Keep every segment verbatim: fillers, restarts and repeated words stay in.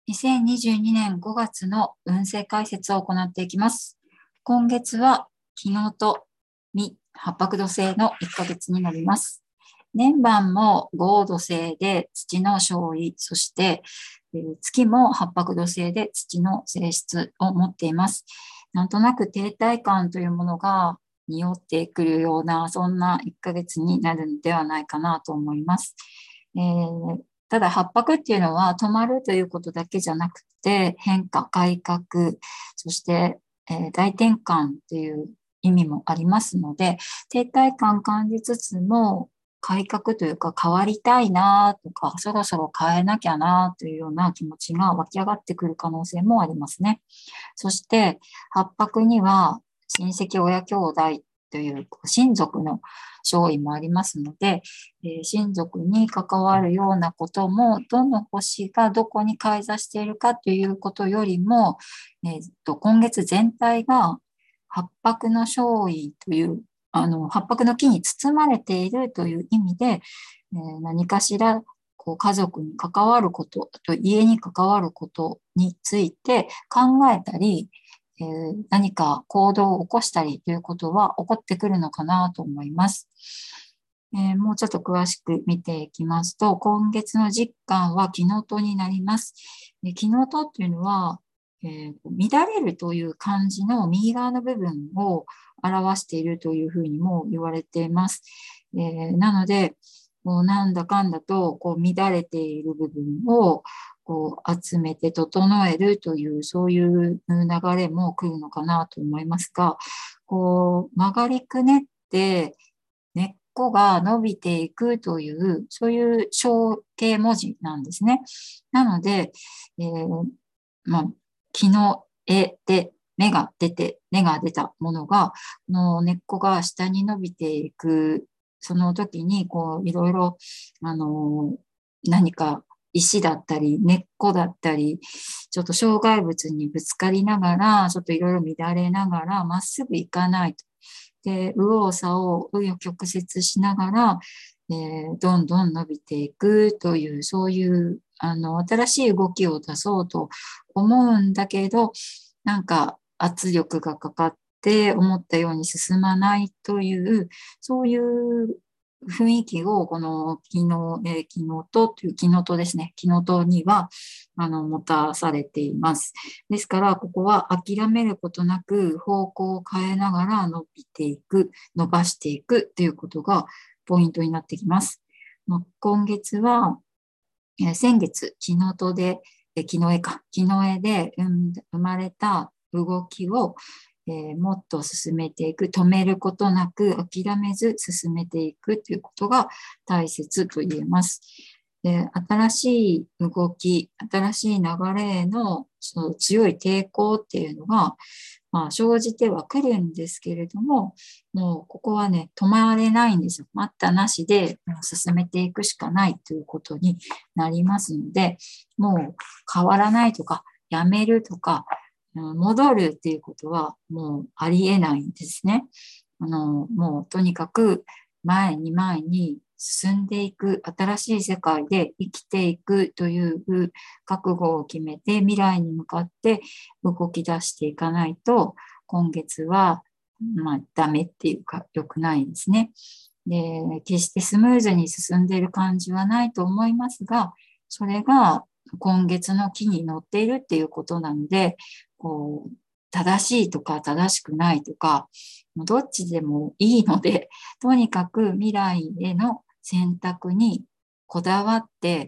にせんにじゅうにねんごがつの運勢解説を行っていきます。今月は昨日と未八白土星のいっかげつになります。年番も合土星で土の勝利、そして月も八白土星で土の性質を持っています。なんとなく停滞感というものが匂ってくるような、そんないっかげつになるのではないかなと思います。えーただ、八白っていうのは止まるということだけじゃなくて、変化、改革、そして、えー大転換という意味もありますので、停滞感感じつつも、改革というか変わりたいなとか、そろそろ変えなきゃなというような気持ちが湧き上がってくる可能性もありますね。そして、八白には親戚親兄弟という親族の勝因もありますので、えー親族に関わるようなことも、どの星がどこに開座しているかということよりも、えーと今月全体が八白の勝因という、あの八白の木に包まれているという意味で、えー何かしらこう家族に関わること、あと家に関わることについて考えたり、えー何か行動を起こしたりということは起こってくるのかなと思います。えーもうちょっと詳しく見ていきますと、今月の実感はキノトになります。でキノトっていうのは、えー乱れるという漢字の右側の部分を表しているというふうにも言われています。えーなので、もうなんだかんだとこう乱れている部分をこう集めて整えるという、そういう流れも来るのかなと思いますが、こう曲がりくねって根っこが伸びていくという、そういう象形文字なんですね。なので、えーまあ、木の絵で芽が出て、根が出たものが、この根っこが下に伸びていく、その時に、こう、いろいろ、あの、何か石だったり、根っこだったり、ちょっと障害物にぶつかりながら、ちょっといろいろ乱れながら、まっすぐ行かないと。で、右往左往、紆余曲折しながら、えーどんどん伸びていくという、そういう、あの、新しい動きを出そうと思うんだけど、なんか圧力がかかって思ったように進まないという、そういう雰囲気を、この昨日、えー、昨日とという、昨日とですね、昨日とには、あの、持たされています。ですから、ここは諦めることなく方向を変えながら伸びていく、伸ばしていくということがポイントになってきます。まあ今月は、えー先月、昨日とで、えー昨日絵か、昨日絵で生ん生まれた動きを、えーもっと進めていく、止めることなく諦めず進めていくということが大切と言えます。で、新しい動き、新しい流れへのその強い抵抗っていうのが、まあ、生じてはくるんですけれども、もうここはね、止まれないんですよ。待ったなしでもう進めていくしかないということになりますので、もう変わらないとか、やめるとか、うん戻るっていうことはもうありえないんですね。あの、もうとにかく前に前に進んでいく、新しい世界で生きていくという覚悟を決めて未来に向かって動き出していかないと、今月は、まあ、ダメっていうか良くないですね。で、決してスムーズに進んでいる感じはないと思いますが、それが今月の木に乗っているっていうことなので、こう、正しいとか正しくないとか、どっちでもいいので、とにかく未来への選択にこだわって、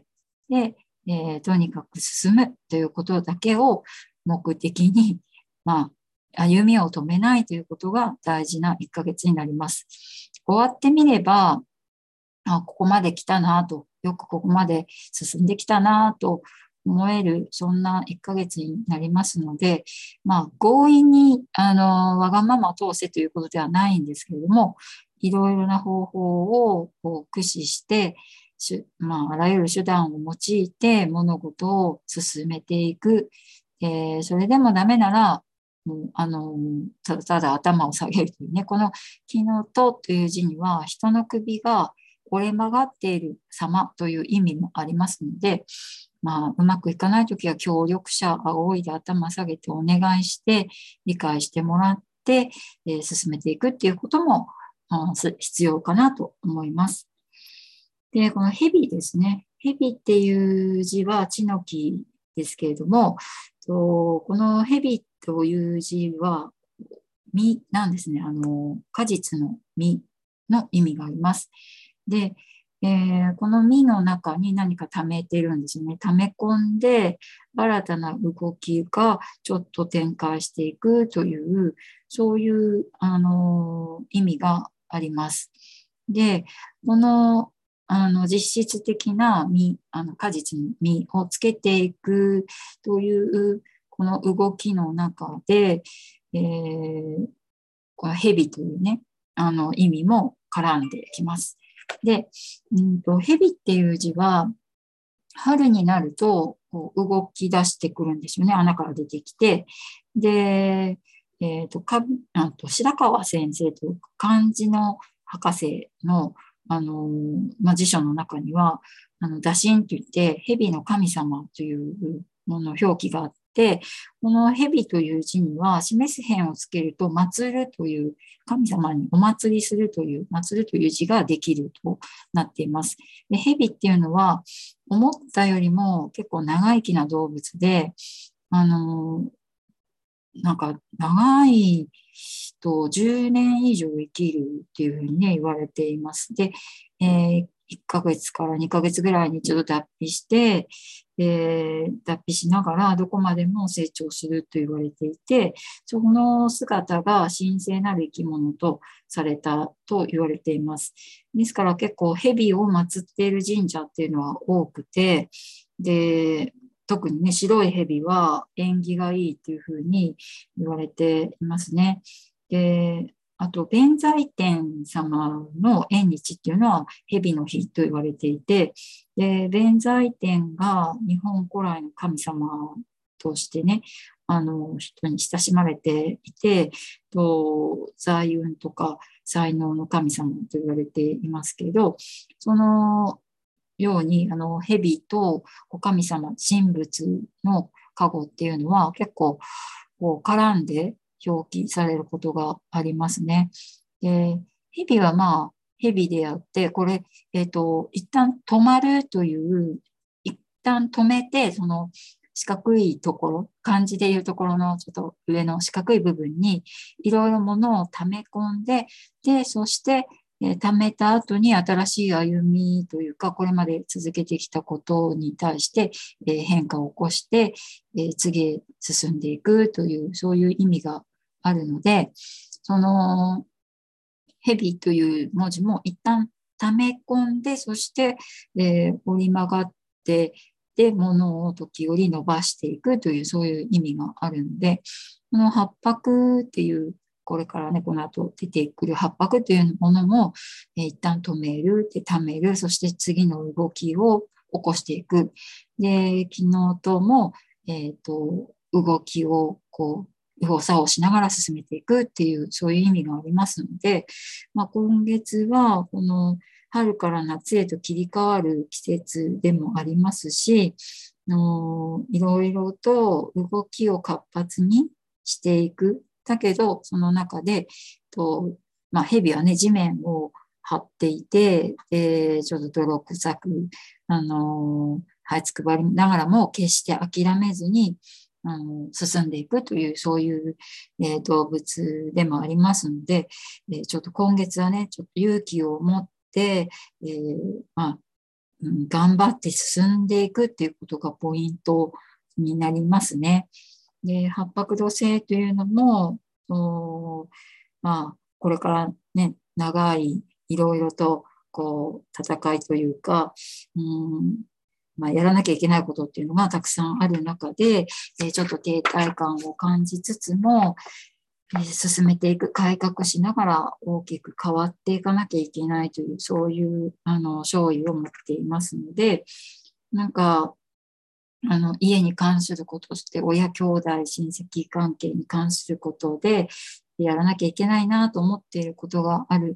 で、えーとにかく進むということだけを目的に、まあ、歩みを止めないということが大事ないっかげつになります。終わってみれば、あ、ここまで来たなと、よくここまで進んできたなと思える、そんないっかげつになりますので、まあ、強引に、あの、わがまま通せということではないんですけれども、いろいろな方法をこう駆使して、しまあ、あらゆる手段を用いて物事を進めていく。えーそれでもダメなら、もうあのただただ頭を下げるというね、この昨日とという字には人の首が折れ曲がっている様という意味もありますので、 まあ、うまくいかないときは協力者が多いで頭下げてお願いして、理解してもらって、えー進めていくっていうことも、あす必要かなと思います。で、この蛇ですね。蛇っていう字は地の木ですけれども、とこの蛇という字は実なんですね。あの、果実の実の意味があります。で、えーこの実の中に何か溜めてるんですよね。溜め込んで、新たな動きがちょっと展開していくという、そういう、あの、意味があります。で、この、あの、実質的な実、あの、果実の実をつけていくという、この動きの中で、えーこの蛇というね、あの意味も絡んできます。で、うんと、蛇っていう字は、春になるとこう動き出してくるんですよね。穴から出てきて。で、えっ、と、か、あと白川先生という漢字の博士の、あの、まあ、辞書の中には、あの、打神といって、蛇の神様というものの表記があって、この蛇という字には、示す辺をつけると、祀るという、神様にお祭りするという、祀るという字ができるとなっています。で、蛇っていうのは、思ったよりも結構長生きな動物で、あの、なんか長いとじゅうねん以上生きるっていうふうにね、言われています。で、えーいっかげつからにかげつぐらいにちょっと脱皮して、えー脱皮しながらどこまでも成長すると言われていて、その姿が神聖なる生き物とされたと言われています。ですから結構蛇を祀っている神社っていうのは多くて、で、特にね、白い蛇は縁起がいいっていうふうに言われていますね。で、あと、弁財天様の縁日っていうのは蛇の日と言われていて、で、弁財天が日本古来の神様としてね、あの、人に親しまれていて、と財運とか才能の神様と言われていますけど、そのように、あの、蛇とお神様、神仏の加護っていうのは結構、こう、絡んで表記されることがありますね。で、蛇はまあ、蛇であって、これ、えっと、一旦止まるという、一旦止めて、その四角いところ、漢字でいうところのちょっと上の四角い部分に、いろいろものを溜め込んで、で、そして、えー貯めた後に新しい歩みというか、これまで続けてきたことに対して、えー変化を起こして、えー次へ進んでいくという、そういう意味があるので、その、ヘビという文字も一旦溜め込んで、そして、えー折り曲がって、で、物を時折伸ばしていくという、そういう意味があるので、この八白っていう、これからね、この後出てくる八白というものも、えー一旦止める、で、溜める、そして次の動きを起こしていく。で、昨日とも、えっと、動きをこう、右往左往しながら進めていくっていう、そういう意味がありますので、まあ、今月はこの春から夏へと切り替わる季節でもありますし、あのいろいろと動きを活発にしていく。だけど、その中で、とまあ、蛇はね、地面を張っていて、でちょっと泥臭く、あの這いつくばりながらも決して諦めずに、あの進んでいくという、そういう、えー動物でもありますので、えーちょっと今月はね、ちょっと勇気を持って、えーまあ、うん、頑張って進んでいくっていうことがポイントになりますね。で、八白土星というのも、おまあ、これからね、長い、いろいろと、こう、戦いというか、うんまあ、やらなきゃいけないことっていうのがたくさんある中で、えーちょっと停滞感を感じつつも、えー進めていく、改革しながら大きく変わっていかなきゃいけないという、そういうあの勝意を持っていますので、なんか、あの家に関することして、親兄弟、親戚関係に関することで、やらなきゃいけないなと思っていることがある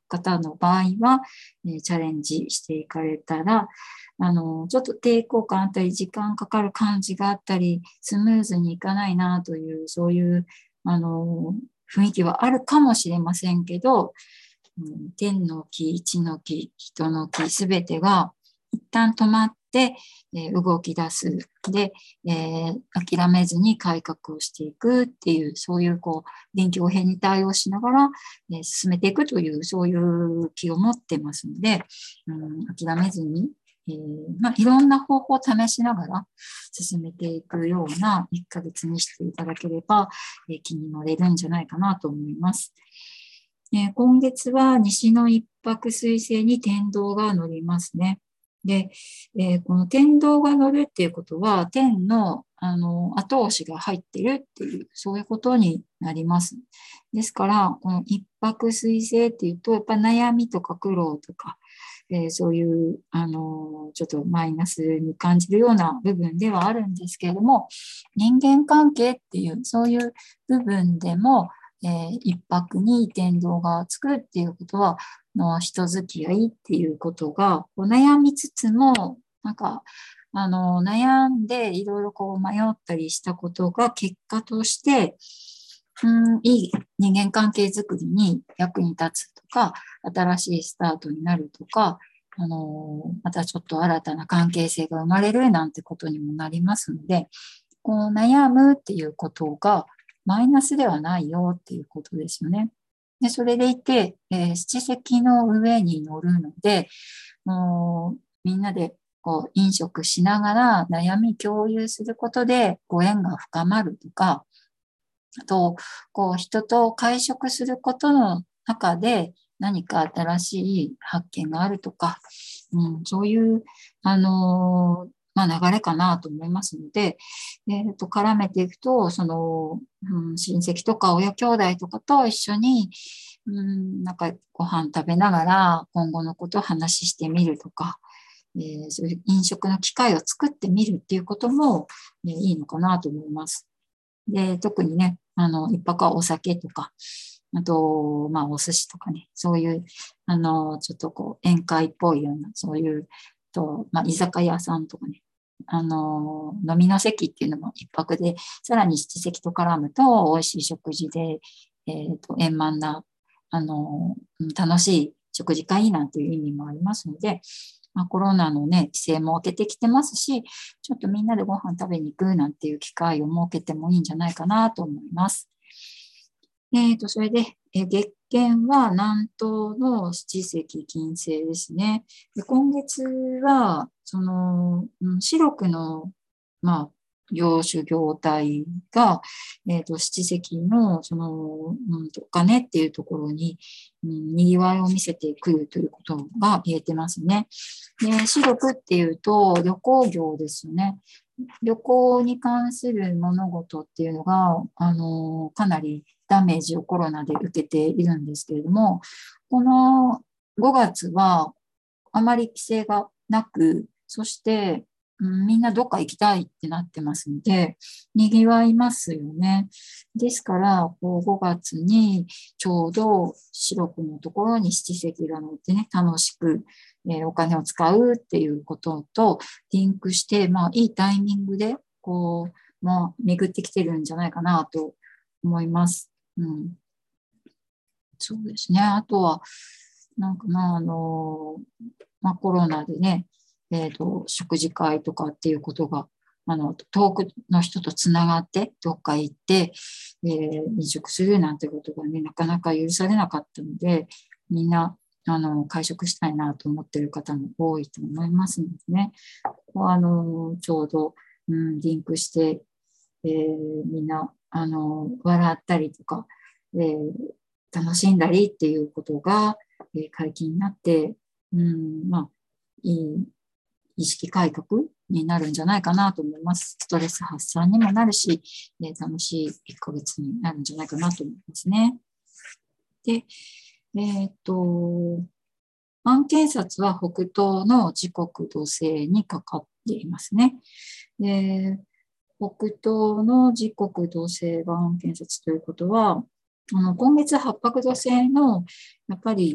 方の場合は、えーチャレンジしていかれたら、あの、ちょっと抵抗感あったり、時間かかる感じがあったり、スムーズにいかないなという、そういう、あの、雰囲気はあるかもしれませんけど、うん、天の気、地の気、人の気、すべてが一旦止まって、えー動き出す。で、えー諦めずに改革をしていくっていう、そういうこう、臨機応変に対応しながら、えー進めていくという、そういう気を持ってますので、うん、諦めずに、えーまあ、いろんな方法を試しながら進めていくようないっかげつにしていただければ、えー気に乗れるんじゃないかなと思います。えー今月は西の一泊水星に天道が乗りますね。で、えーこの天道が乗るっていうことは、天の、あの後押しが入ってるっていう、そういうことになります。ですから、この一泊水星っていうと、やっぱ悩みとか苦労とか、えーそういう、あのちょっとマイナスに感じるような部分ではあるんですけれども、人間関係っていう、そういう部分でも、えー一泊に天道がつくっていうことは、の人付き合いっていうことが、こう悩みつつも、なんか、あの、悩んでいろいろこう迷ったりしたことが結果として、うん、いい人間関係づくりに役に立つとか、新しいスタートになるとか、あの、またちょっと新たな関係性が生まれるなんてことにもなりますので、こう悩むっていうことがマイナスではないよっていうことですよね。で、それでいて、えー七石の上に乗るので、もうみんなでこう飲食しながら悩み共有することでご縁が深まるとか、あと、こう人と会食することの中で何か新しい発見があるとか、うん、そういう、あのーまあ、流れかなと思いますので、えーと、絡めていくと、その、うん、親戚とか親兄弟とかと一緒に、うん、なんかご飯食べながら今後のことを話してみるとか、えーそういう飲食の機会を作ってみるっていうことも、ね、いいのかなと思います。で、特にね、あの、一泊はお酒とか、あと、まあ、お寿司とかね、そういう、あの、ちょっとこう、宴会っぽいような、そういう、と、まあ、居酒屋さんとかね、あの、飲みの席っていうのも一泊で、さらに七席と絡むと、美味しい食事で、えっと、円満な、あの、うん楽しい食事会なんていう意味もありますので、まあ、コロナのね、規制も明けてきてますし、ちょっとみんなでご飯食べに行くなんていう機会を設けてもいいんじゃないかなと思います。えっと、それで、え月経は南東の七石金星ですね。で今月は、その、うん白くの、まあ、業種業態が、えっと、七石の、その、うん、お金っていうところに、うん、にぎわいを見せてくるということが言えてますね。で、白くっていうと、旅行業ですよね。旅行に関する物事っていうのが、あの、かなりダメージをコロナで受けているんですけれども、このごがつはあまり規制がなく、そして、うん、みんなどっか行きたいってなってますので、賑わいますよね。ですから、こうごがつにちょうど白くのところに七石が乗ってね、楽しく、えーお金を使うっていうこととリンクして、まあ、いいタイミングで、こう、まあ、巡ってきてるんじゃないかなと思います。うん。そうですね。あとは、なんかな、あの、まあ、コロナでね、えっと、食事会とかっていうことが、あの、遠くの人とつながって、どっか行って、えー飲食するなんてことがね、なかなか許されなかったので、みんな、あの、会食したいなと思っている方も多いと思いますのでね、ここはあの、ちょうど、うん、リンクして、えーみんな、あの、笑ったりとか、えー楽しんだりっていうことが、えー解禁になって、うん、まあ、いい意識改革になるんじゃないかなと思います。ストレス発散にもなるし、えー楽しいいっかげつになるんじゃないかなと思いますね。で、えっと、案件札は北東の時刻土星にかかっていますね。で北東の時刻土星が案件札ということは、あの今月八白土星のやっぱり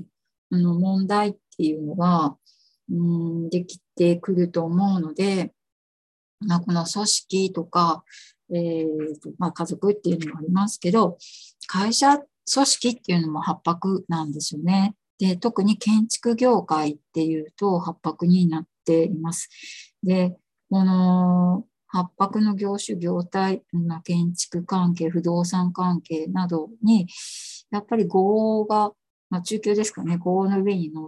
あの問題っていうのが、うん、できてくると思うので、まあ、この組織とか、えーとまあ、家族っていうのもありますけど、会社組織っていうのも八白なんですよね。で、特に建築業界っていうと八白になっています。で、この八白の業種業態、まあ、建築関係、不動産関係などに、やっぱり業が、まあ、中級ですかね、業の上に乗って、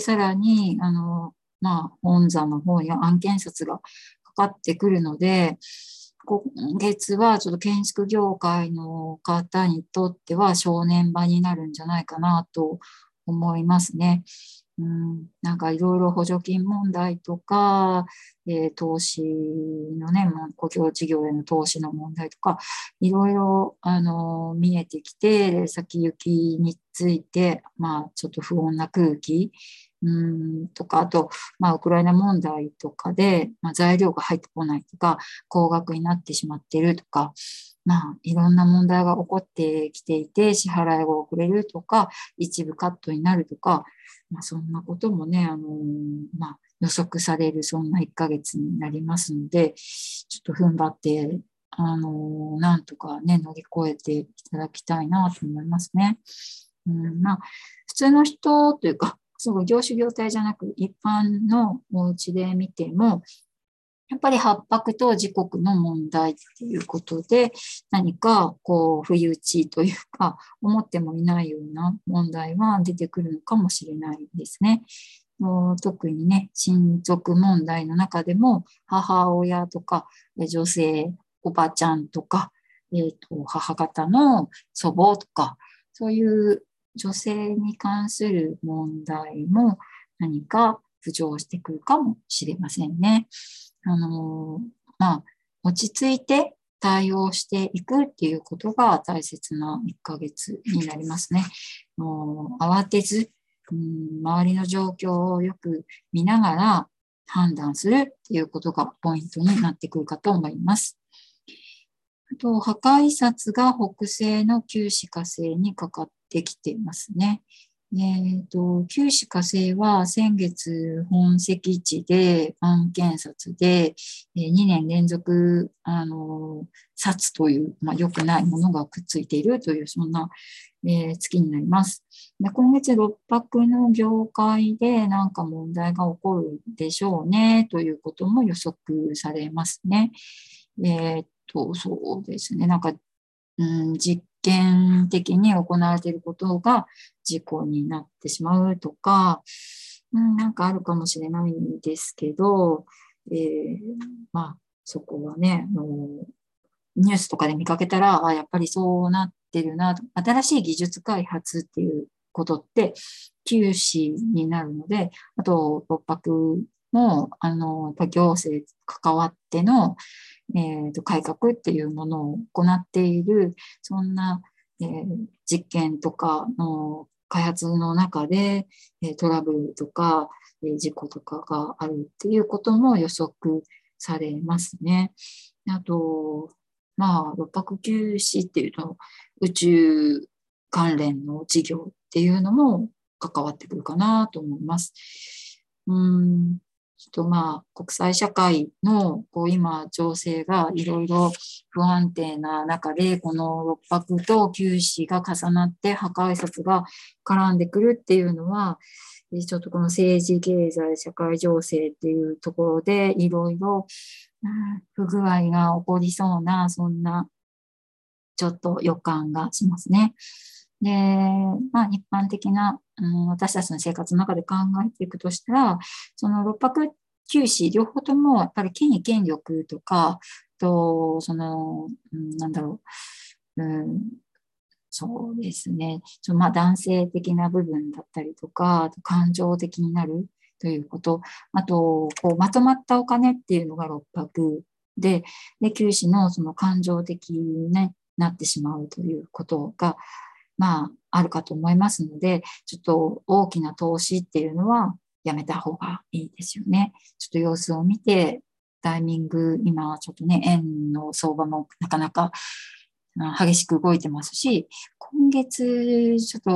さらに、あの、まあ、本座の方や案件札がかかってくるので、今月はちょっと建築業界の方にとっては正念場になるんじゃないかなと思いますね。うん、なんかいろいろ補助金問題とか、えー投資のね、まあ公共事業への投資の問題とか、いろいろ、あの、見えてきて、で先行きについて、まあ、ちょっと不穏な空気、うんとか、あと、まあ、ウクライナ問題とかで、まあ、材料が入ってこないとか、高額になってしまっているとか、まあ、いろんな問題が起こってきていて、支払いが遅れるとか、一部カットになるとか、まあ、そんなこともね、あのまあ、予測される、そんないっかげつになりますので、ちょっと踏ん張って、あのなんとかね、乗り越えていただきたいなと思いますね。うん、まあ、普通の人というか、すごい業種業態じゃなく、一般のお家で見ても、やっぱり八白と時刻の問題っていうことで、何かこう、不意打ちというか、思ってもいないような問題は出てくるのかもしれないですね。もう特にね、親族問題の中でも、母親とか、え女性、おばちゃんとか、えっと、母方の祖母とか、そういう女性に関する問題も何か浮上してくるかもしれませんね。あの、まあ、落ち着いて対応していくっていうことが大切ないっかげつになりますね。もう慌てず、うん、周りの状況をよく見ながら判断するっていうことがポイントになってくるかと思います。あと、破壊札が北西の九死火星にかかってきていますね。えっと、九死火星は先月本石地で案件札で、えーにねん連続、あの、札という、まあ、良くないものがくっついているという、そんな、えー月になります。で、今月ろっぱくの業界でなんか問題が起こるでしょうね、ということも予測されますね。えーっと、そうですね。なんか、うん、実験的に行われていることが事故になってしまうとか、うん、なんかあるかもしれないんですけど、えーまあ、そこはね、あのニュースとかで見かけたら、あ、やっぱりそうなってるなと、新しい技術開発っていうことって休止になるので、あと、六泊も、あの、やっぱ行政関わっての、えーと、改革っていうものを行っている、そんな、えー実験とかの開発の中で、えートラブルとか、えー事故とかがあるっていうことも予測されますね。あと、まあ、六泊休止っていうと、宇宙関連の事業っていうのも関わってくるかなと思います。うん、ちょっとまあ、国際社会のこう今、情勢がいろいろ不安定な中で、この六泊と休止が重なって破壊札が絡んでくるっていうのは、えちょっとこの政治、経済、社会情勢っていうところでいろいろうん不具合が起こりそうな、そんなちょっと予感がしますね。で、まあ一般的な、うん、私たちの生活の中で考えていくとしたら、その六泊九死両方ともやっぱり権威権力とか、と、その、うん、なんだろう、うん、そうですね。そのまあ男性的な部分だったりとか、あと感情的になるということ。あと、こうまとまったお金っていうのが六泊で、で、九死のその感情的に、ね、なってしまうということが、まあ、あるかと思いますので、ちょっと大きな投資っていうのはやめた方がいいですよね。ちょっと様子を見て、タイミング、今ちょっとね、円の相場もなかなか激しく動いてますし、今月、ちょっと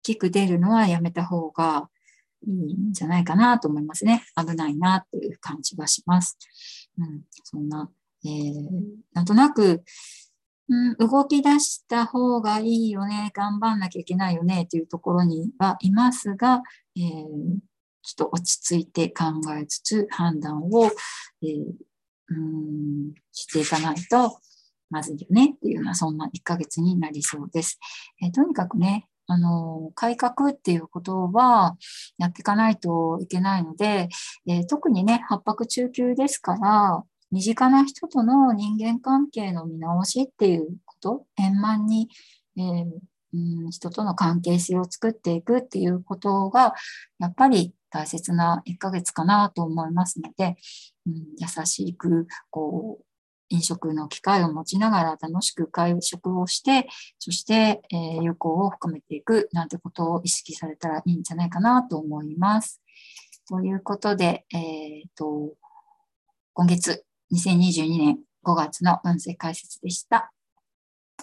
きく出るのはやめた方がいいんじゃないかなと思いますね。危ないなっていう感じがします。うん、そんな、えー、なんとなく、うん、動き出した方がいいよね、頑張んなきゃいけないよねっていうところにはいますが、えー、ちょっと落ち着いて考えつつ判断を、えー、うんしていかないとまずいよねっていうような、そんないっかげつになりそうです。えー、とにかくね、あの、改革っていうことはやっていかないといけないので、えー、特にね、はっぱく中級ですから、身近な人との人間関係の見直しっていうこと、円満に、えーうん、人との関係性を作っていくっていうことが、やっぱり大切ないっかげつかなと思いますので、うん、優しく、こう、飲食の機会を持ちながら楽しく会食をして、そして、えー、友好を深めていくなんてことを意識されたらいいんじゃないかなと思います。ということで、えーと、今月にせんにじゅうにねんごがつの運勢解説でした。